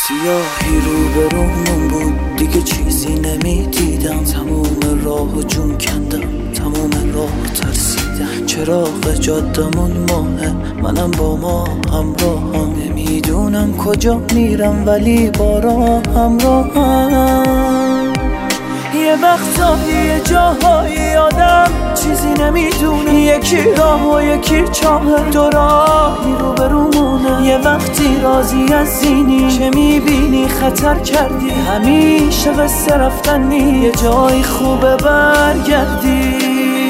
سیاهی رو برامون بود، دیگه چیزی نمیدیدم. تموم راه و جون کندم، تموم راه ترسیدم. چراغ جادمون ماهه، منم با ما همراهم. نمیدونم کجا میرم ولی با همراهم. یه وقتایی یه جاهایی آدم چیزی نمیدونه، یکی راه و یکی چاه، دو راهی رو برمونه. یه وقتی راضی از اینی چه میبینی خطر کردی، همیشه قصه رفتنی، یه جای خوبه برگردی.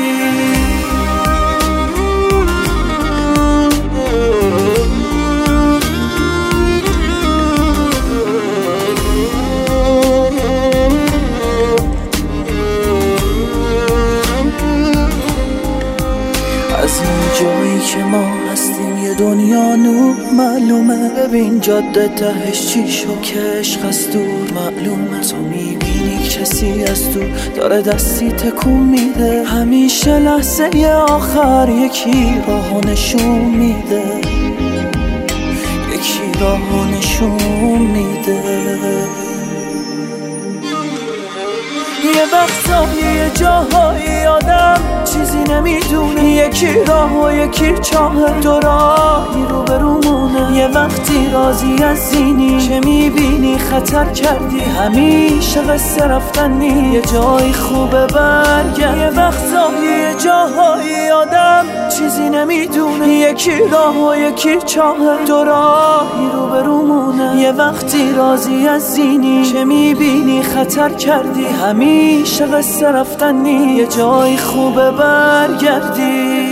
از این جایی که ما هستیم یه دنیا نور معلومه. ببین جاده تهش چی شو که عشق از دور معلومه. تو میبینی کسی از دور داره دستی تکون میده، همیشه لحظه آخر یکی راهو نشون میده، یکی راهو نشون میده. یه وقتایی یه جاهایی آدم چیزی نمیدونه، یکی راه و یکی چاه، دو راهی رو برمونه. یه وقتی راضی از اینی چه میبینی خطر کردی، همیشه قصه رفتنی، یه جای خوبه برگردی. یه وقتایی یه جاهایی آدم چیزی نمیدونه، یکی راه و یکی چاه، دو راهی رو برمونه. یه وقتی راضی از اینی چه میبینی خطر کردی، همیشه قصه رفتنی، یه جای خوبه برگردی.